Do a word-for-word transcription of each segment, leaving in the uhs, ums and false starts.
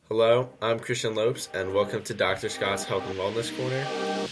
Hello, I'm Christian Lopes, and welcome to Doctor Scott's Health and Wellness Corner.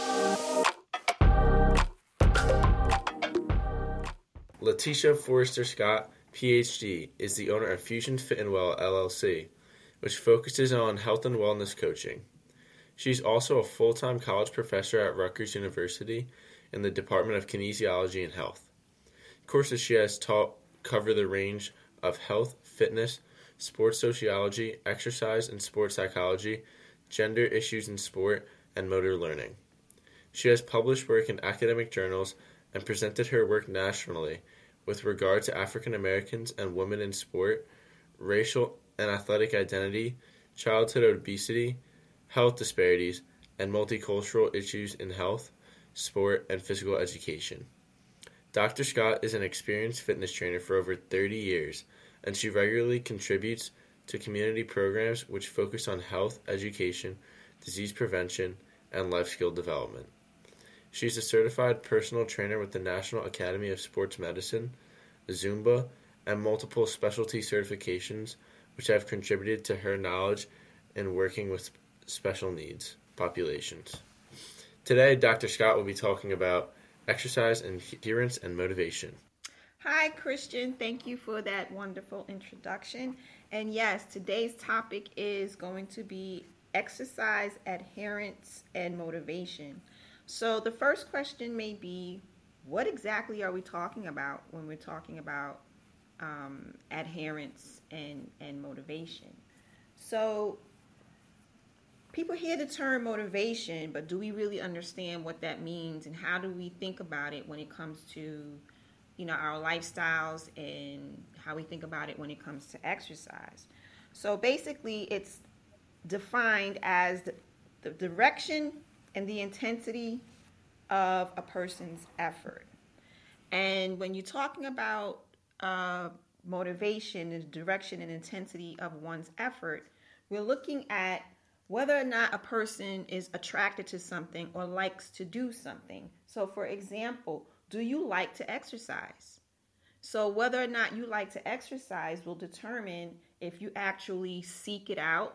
Letitia Forrester Scott, P H D, is the owner of Fusion Fit and Well, L L C, which focuses on health and wellness coaching. She's also a full-time college professor at Rutgers University in the Department of Kinesiology and Health. Courses she has taught cover the range of health, fitness, sports sociology, exercise and sports psychology, gender issues in sport, and motor learning. She has published work in academic journals and presented her work nationally with regard to African Americans and women in sport, racial and athletic identity, childhood obesity, health disparities, and multicultural issues in health, sport, and physical education. Doctor Scott is an experienced fitness trainer for over thirty years, and she regularly contributes to community programs which focus on health, education, disease prevention, and life skill development. She's a certified personal trainer with the National Academy of Sports Medicine, Zumba, and multiple specialty certifications, which have contributed to her knowledge in working with special needs populations. Today, Doctor Scott will be talking about exercise and adherence and motivation. Hi, Christian. Thank you for that wonderful introduction. And yes, today's topic is going to be exercise, adherence, and motivation. So the first question may be, what exactly are we talking about when we're talking about um, adherence and, and motivation? So people hear the term motivation, but do we really understand what that means, and how do we think about it when it comes to you know, our lifestyles and how we think about it when it comes to exercise? So basically, it's defined as the, the direction and the intensity of a person's effort. And when you're talking about uh, motivation, the direction and intensity of one's effort, we're looking at whether or not a person is attracted to something or likes to do something. So for example, do you like to exercise? So whether or not you like to exercise will determine if you actually seek it out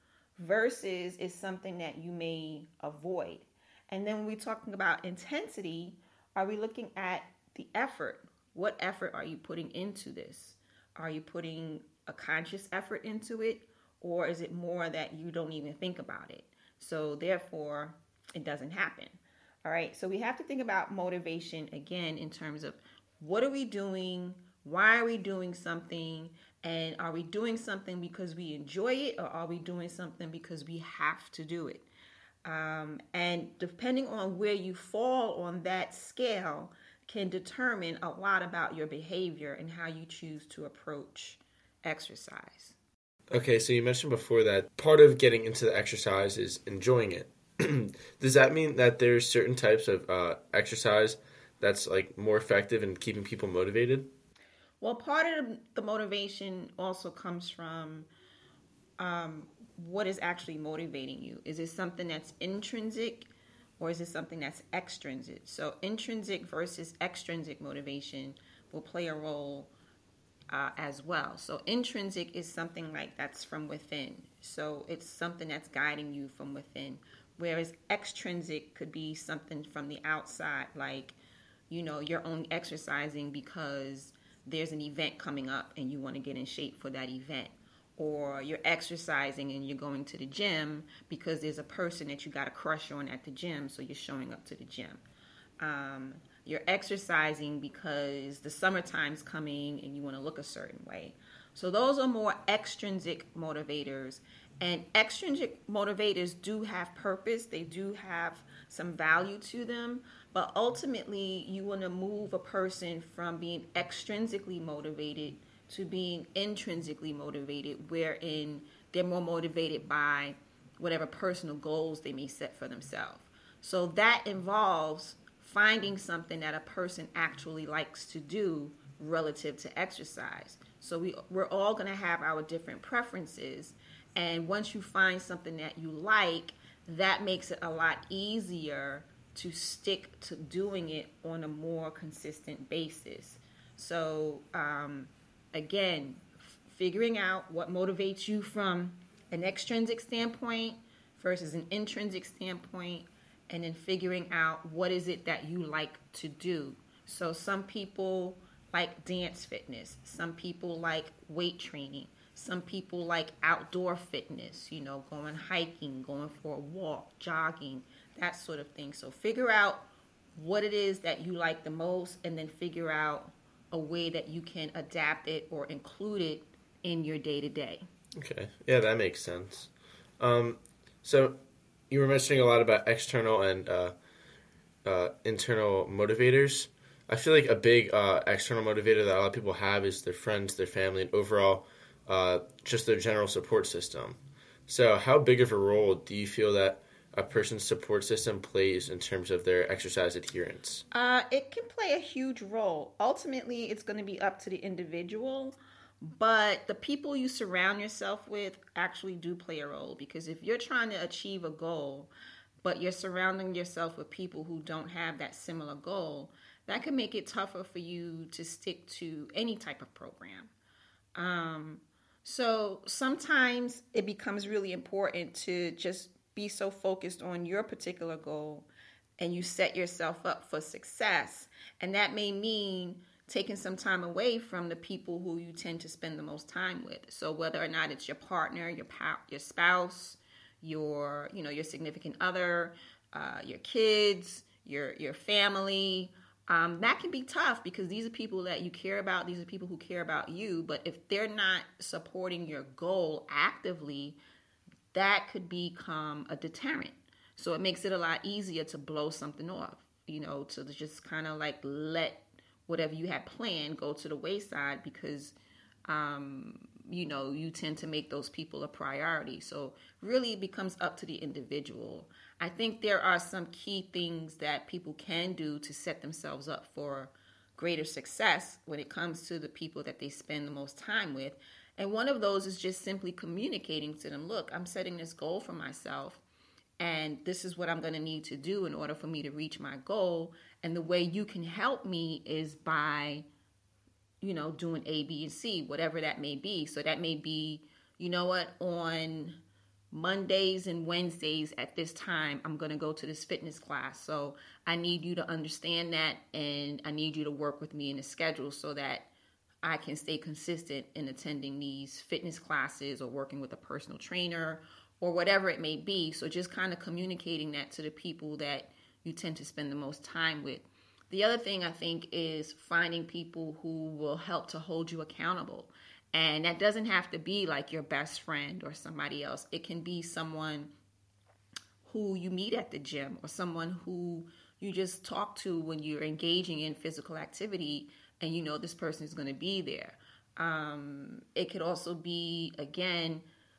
versus is something that you may avoid. And then when we're talking about intensity, are we looking at the effort? What effort are you putting into this? Are you putting a conscious effort into it, or is it more that you don't even think about it? So therefore, it doesn't happen. All right, so we have to think about motivation again in terms of what are we doing, why are we doing something, and are we doing something because we enjoy it, or are we doing something because we have to do it? Um, and depending on where you fall on that scale can determine a lot about your behavior and how you choose to approach exercise. Okay, so you mentioned before that part of getting into the exercise is enjoying it. Does that mean that there's certain types of uh, exercise that's like more effective in keeping people motivated? Well, part of the motivation also comes from um, what is actually motivating you. Is it something that's intrinsic, or is it something that's extrinsic? So intrinsic versus extrinsic motivation will play a role uh, as well. So intrinsic is something like that's from within. So it's something that's guiding you from within. Whereas extrinsic could be something from the outside, like, you know, you're only exercising because there's an event coming up and you want to get in shape for that event. Or you're exercising and you're going to the gym because there's a person that you got a crush on at the gym, so you're showing up to the gym. Um, you're exercising because the summertime's coming and you want to look a certain way. So those are more extrinsic motivators. And extrinsic motivators do have purpose. They do have some value to them. But ultimately, you want to move a person from being extrinsically motivated to being intrinsically motivated, wherein they're more motivated by whatever personal goals they may set for themselves. So that involves finding something that a person actually likes to do relative to exercise. So we, we're all going to have our different preferences. And once you find something that you like, that makes it a lot easier to stick to doing it on a more consistent basis. So um, again, f- figuring out what motivates you from an extrinsic standpoint versus an intrinsic standpoint, and then figuring out what is it that you like to do. So some people like dance fitness, some people like weight training, some people like outdoor fitness, you know, going hiking, going for a walk, jogging, that sort of thing. So figure out what it is that you like the most, and then figure out a way that you can adapt it or include it in your day-to-day. Okay. Yeah, that makes sense. Um, so you were mentioning a lot about external and uh, uh, internal motivators. I feel like a big uh, external motivator that a lot of people have is their friends, their family, and overall uh, just their general support system. So how big of a role do you feel that a person's support system plays in terms of their exercise adherence? Uh, it can play a huge role. Ultimately, it's going to be up to the individual, but the people you surround yourself with actually do play a role, because if you're trying to achieve a goal, but you're surrounding yourself with people who don't have that similar goal, that can make it tougher for you to stick to any type of program. Um, so sometimes it becomes really important to just be so focused on your particular goal, and you set yourself up for success. And that may mean taking some time away from the people who you tend to spend the most time with. So whether or not it's your partner, your pa- your spouse, your you know your significant other, uh, your kids, your your family. Um, that can be tough, because these are people that you care about. These are people who care about you. But if they're not supporting your goal actively, that could become a deterrent. So it makes it a lot easier to blow something off, you know, to just kind of like let whatever you had planned go to the wayside, because, um, you know, you tend to make those people a priority. So really it becomes up to the individual. I think there are some key things that people can do to set themselves up for greater success when it comes to the people that they spend the most time with. And one of those is just simply communicating to them, look, I'm setting this goal for myself, and this is what I'm going to need to do in order for me to reach my goal. And the way you can help me is by, you know, doing A, B, and C, whatever that may be. So that may be, you know what, on Mondays and Wednesdays at this time, I'm going to go to this fitness class. So I need you to understand that, and I need you to work with me in the schedule so that I can stay consistent in attending these fitness classes or working with a personal trainer or whatever it may be. So just kind of communicating that to the people that you tend to spend the most time with. The other thing I think is finding people who will help to hold you accountable. And that doesn't have to be like your best friend or somebody else. It can be someone who you meet at the gym, or someone who you just talk to when you're engaging in physical activity, and you know this person is going to be there. Um, it could also be, again,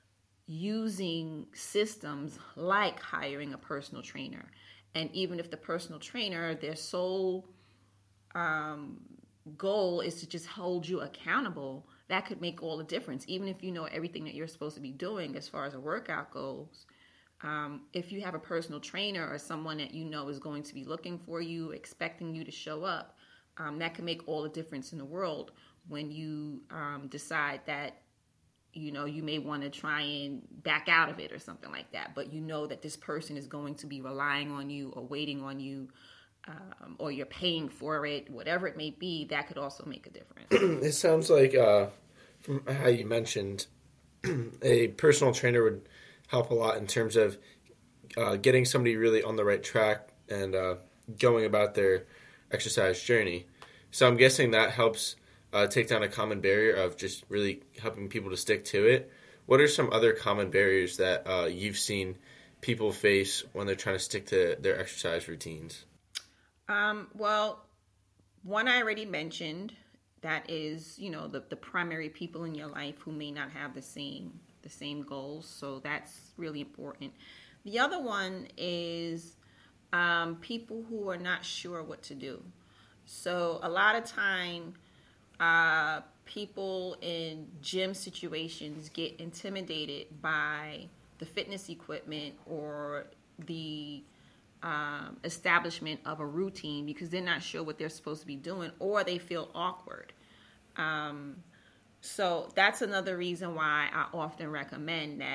using systems like hiring a personal trainer. And even if the personal trainer, their sole um, goal is to just hold you accountable, that could make all the difference. Even if you know everything that you're supposed to be doing as far as a workout goes, um, if you have a personal trainer or someone that you know is going to be looking for you, expecting you to show up, um, that can make all the difference in the world when you um, decide that, you know, you may want to try and back out of it or something like that. But you know that this person is going to be relying on you or waiting on you, um, or you're paying for it, whatever it may be, that could also make a difference. It sounds like, uh, from how you mentioned, a personal trainer would help a lot in terms of uh, getting somebody really on the right track and uh, going about their exercise journey. So I'm guessing that helps uh, take down a common barrier of just really helping people to stick to it. What are some other common barriers that uh, you've seen people face when they're trying to stick to their exercise routines? Um, well, one I already mentioned, that is, you know, the, the primary people in your life who may not have the same the same goals. So that's really important. The other one is um, people who are not sure what to do. So a lot of time, uh, people in gym situations get intimidated by the fitness equipment or the um, establishment of a routine because they're not sure what they're supposed to be doing, or they feel awkward. Um, so that's another reason why I often recommend that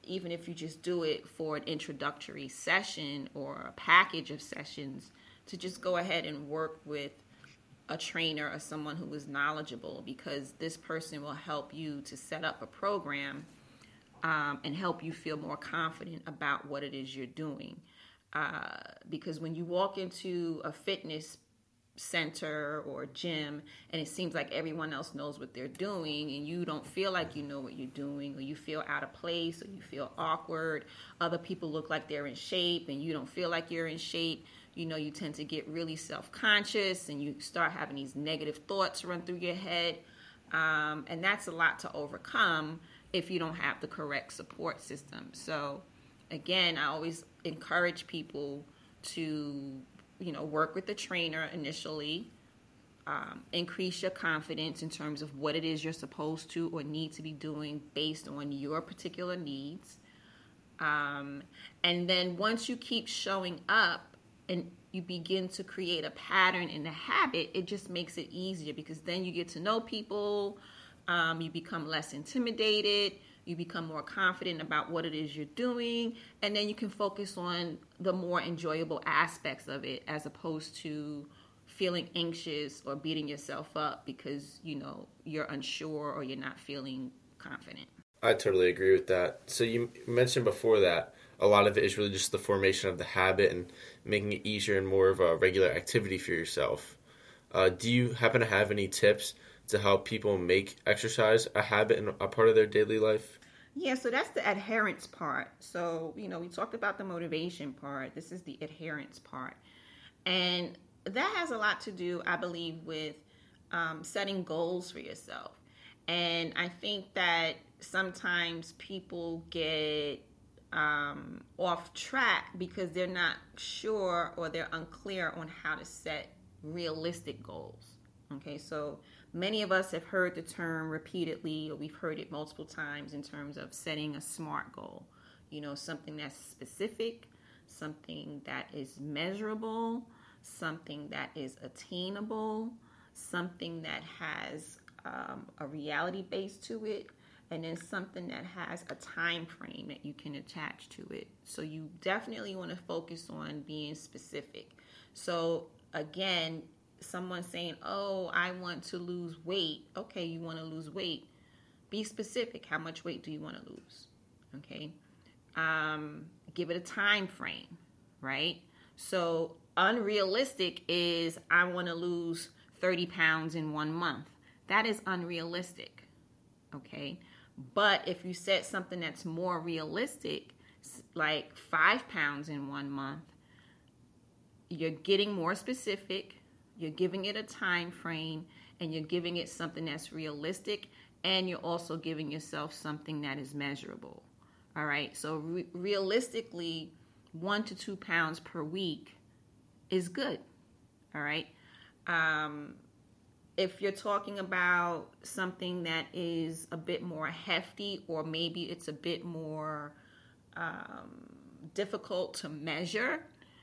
even if you just do it for an introductory session or a package of sessions, to just go ahead and work with a trainer or someone who is knowledgeable, because this person will help you to set up a program um, and help you feel more confident about what it is you're doing. Uh, because when you walk into a fitness center or gym and it seems like everyone else knows what they're doing and you don't feel like you know what you're doing, or you feel out of place, or you feel awkward, other people look like they're in shape and you don't feel like you're in shape, you know, you tend to get really self-conscious and you start having these negative thoughts run through your head. Um, and that's a lot to overcome if you don't have the correct support system. So again, I always encourage people to, you know, work with the trainer initially, um, increase your confidence in terms of what it is you're supposed to or need to be doing based on your particular needs. Um, and then once you keep showing up and you begin to create a pattern and a habit, it just makes it easier, because then you get to know people, um, you become less intimidated, you become more confident about what it is you're doing, and then you can focus on the more enjoyable aspects of it, as opposed to feeling anxious or beating yourself up because, you know, you're unsure or you're not feeling confident. I totally agree with that. So you mentioned before that a lot of it is really just the formation of the habit and making it easier and more of a regular activity for yourself. Uh, do you happen to have any tips to help people make exercise a habit and a part of their daily life? Yeah, so that's the adherence part. So, you know, we talked about the motivation part. This is the adherence part. And that has a lot to do, I believe, with um, setting goals for yourself. And I think that sometimes people get um, off track because they're not sure or they're unclear on how to set realistic goals. Okay, so many of us have heard the term repeatedly, or we've heard it multiple times in terms of setting a SMART goal. You know, something that's specific, something that is measurable, something that is attainable, something that has um, a reality base to it, and then something that has a time frame that you can attach to it. So you definitely want to focus on being specific. So again, someone saying, oh, I want to lose weight. Okay, you want to lose weight. Be specific. How much weight do you want to lose? Okay. Um, give it a time frame, right? So unrealistic is I want to lose thirty pounds in one month. That is unrealistic. Okay. But if you set something that's more realistic, like five pounds in one month, you're getting more specific. You're giving it a time frame, and you're giving it something that's realistic, and you're also giving yourself something that is measurable. All right. So re- realistically, one to two pounds per week is good. All right. Um, if you're talking about something that is a bit more hefty, or maybe it's a bit more um, difficult to measure,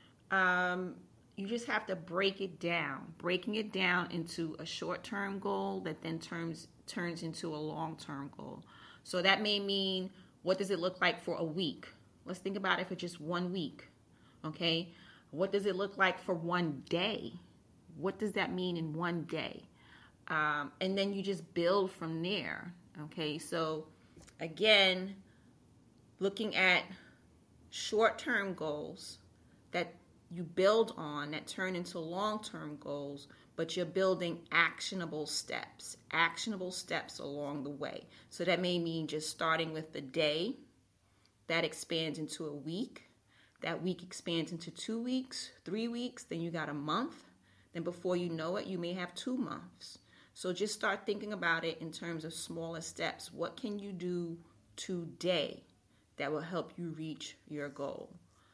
um, you just have to break it down, breaking it down into a short-term goal that then turns turns into a long-term goal. So that may mean, what does it look like for a week? Let's think about it for just one week, okay? What does it look like for one day? What does that mean in one day? Um, and then you just build from there, okay? So again, looking at short-term goals that you build on, that turn into long-term goals, but you're building actionable steps, actionable steps along the way. So that may mean just starting with the day, that expands into a week, that week expands into two weeks, three weeks, then you got a month, then before you know it, you may have two months. So just start thinking about it in terms of smaller steps. What can you do today that will help you reach your goal?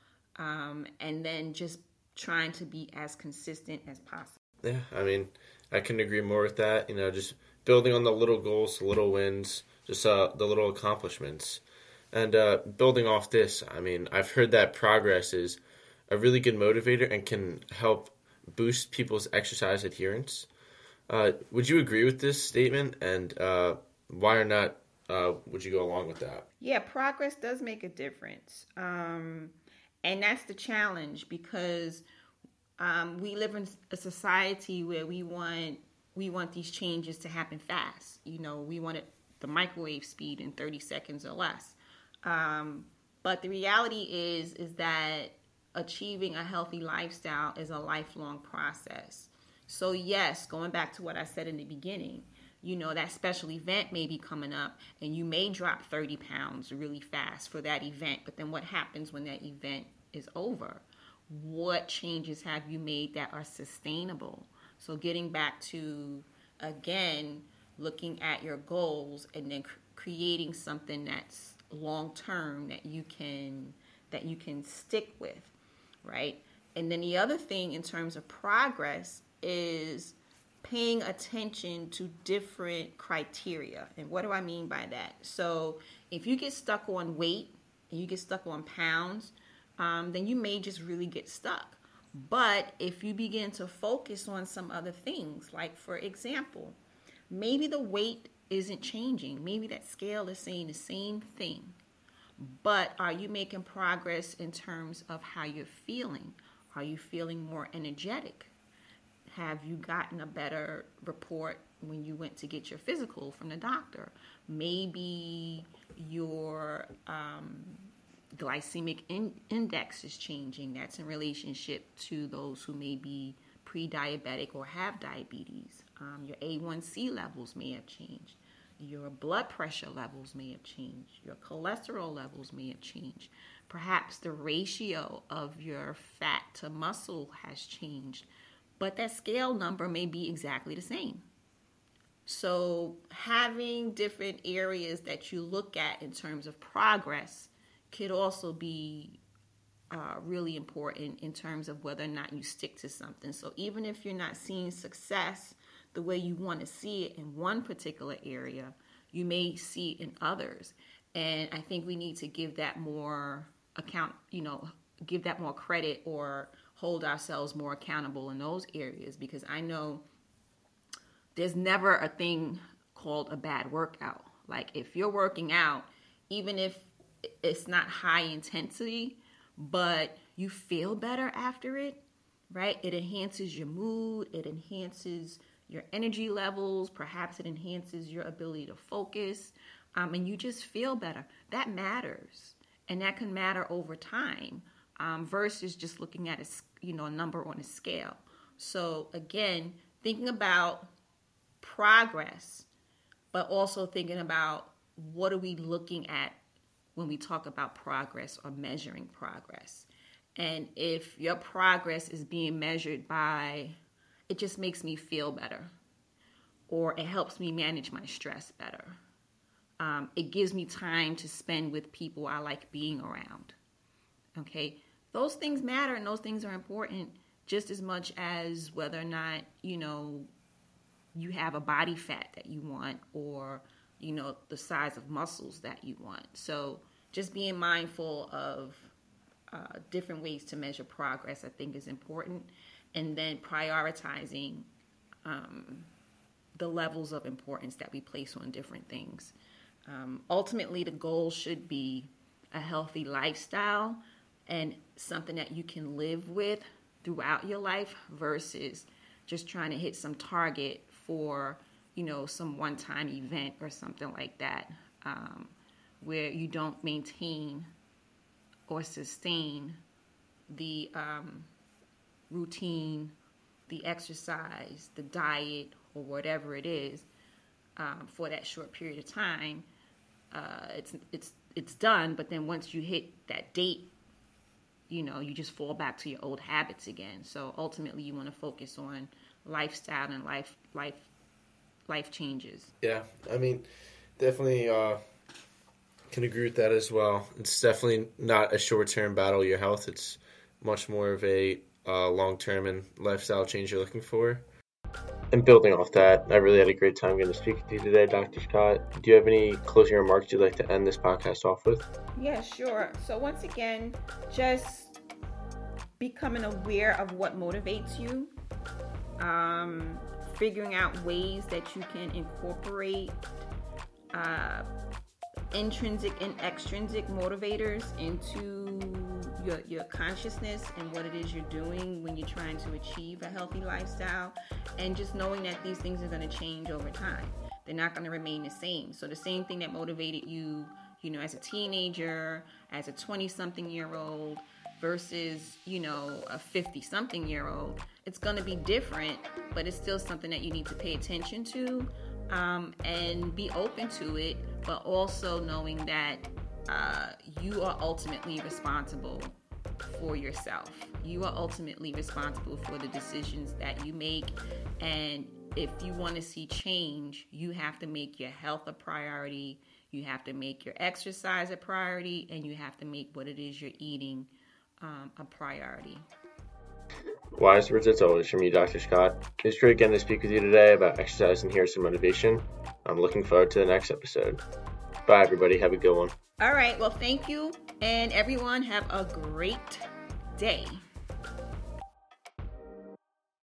Um, and then just trying to be as consistent as possible. Yeah, I mean, I can agree more with that. You know, just building on the little goals, the little wins, just uh, the little accomplishments. And uh, building off this, I mean, I've heard that progress is a really good motivator and can help boost people's exercise adherence. Uh, would you agree with this statement? And uh, why or not uh, would you go along with that? Yeah, progress does make a difference. Um, and that's the challenge because um, we live in a society where we want we want these changes to happen fast. You know, we want it the microwave speed in thirty seconds or less. Um, but the reality is is that achieving a healthy lifestyle is a lifelong process. So yes, going back to what I said in the beginning, you know, that special event may be coming up and you may drop thirty pounds really fast for that event. But then what happens when that event is over? What changes have you made that are sustainable? So getting back to, again, looking at your goals and then cr- creating something that's long-term that you can that you can stick with, right? And then the other thing in terms of progress is paying attention to different criteria. And what do I mean by that? So if you get stuck on weight and you get stuck on pounds, um, then you may just really get stuck. But if you begin to focus on some other things, like for example, maybe the weight isn't changing. Maybe that scale is saying the same thing. But are you making progress in terms of how you're feeling? Are you feeling more energetic? Have you gotten a better report when you went to get your physical from the doctor? Maybe your um, glycemic in- index is changing. That's in relationship to those who may be pre-diabetic or have diabetes. Um, your A one C levels may have changed. Your blood pressure levels may have changed. Your cholesterol levels may have changed. Perhaps the ratio of your fat to muscle has changed. But that scale number may be exactly the same. So having different areas that you look at in terms of progress could also be uh, really important in terms of whether or not you stick to something. So even if you're not seeing success the way you want to see it in one particular area, you may see it in others. And I think we need to give that more account, you know, give that more credit or hold ourselves more accountable in those areas, because I know there's never a thing called a bad workout. Like if you're working out, even if it's not high intensity, but you feel better after it, right? It enhances your mood. It enhances your energy levels. Perhaps it enhances your ability to focus. Um, and you just feel better. That matters. And that can matter over time um, versus just looking at a, you know, a number on a scale. So again, thinking about progress, but also thinking about what are we looking at when we talk about progress or measuring progress. And if your progress is being measured by, it just makes me feel better, or it helps me manage my stress better. Um, it gives me time to spend with people I like being around. Okay, those things matter and those things are important just as much as whether or not, you know, you have a body fat that you want or, you know, the size of muscles that you want. So just being mindful of uh, different ways to measure progress, I think, is important. And then prioritizing um, the levels of importance that we place on different things. Um, ultimately, the goal should be a healthy lifestyle and something that you can live with throughout your life versus just trying to hit some target for, you know, some one-time event or something like that, um, where you don't maintain or sustain the um, routine, the exercise, the diet, or whatever it is um, for that short period of time. Uh, it's it's it's done, but then once you hit that date, you know, you just fall back to your old habits again. So ultimately, you want to focus on lifestyle and life life life changes. Yeah, I mean, definitely uh, can agree with that as well. It's definitely not a short-term battle, your health. It's much more of a uh, long-term and lifestyle change you're looking for. And building off that, I really had a great time getting to speak with you today, Doctor Scott. Do you have any closing remarks you'd like to end this podcast off with? Yeah, sure. So once again, just becoming aware of what motivates you, um, figuring out ways that you can incorporate uh, intrinsic and extrinsic motivators into your your consciousness and what it is you're doing when you're trying to achieve a healthy lifestyle, and just knowing that these things are going to change over time. They're not going to remain the same. So the same thing that motivated you, you know, as a teenager, as a twenty-something year old versus, you know, a fifty-something year old, it's going to be different, but it's still something that you need to pay attention to. Um, and be open to it, but also knowing that uh, you are ultimately responsible for yourself. You are ultimately responsible for the decisions that you make. And if you want to see change, you have to make your health a priority. You have to make your exercise a priority, and you have to make what it is you're eating um, a priority. Wise words as always from you, Doctor Scott. It's great again to speak with you today about exercise and here's some motivation. I'm looking forward to the next episode. Bye, everybody. Have a good one. All right. Well, thank you. And everyone have a great day.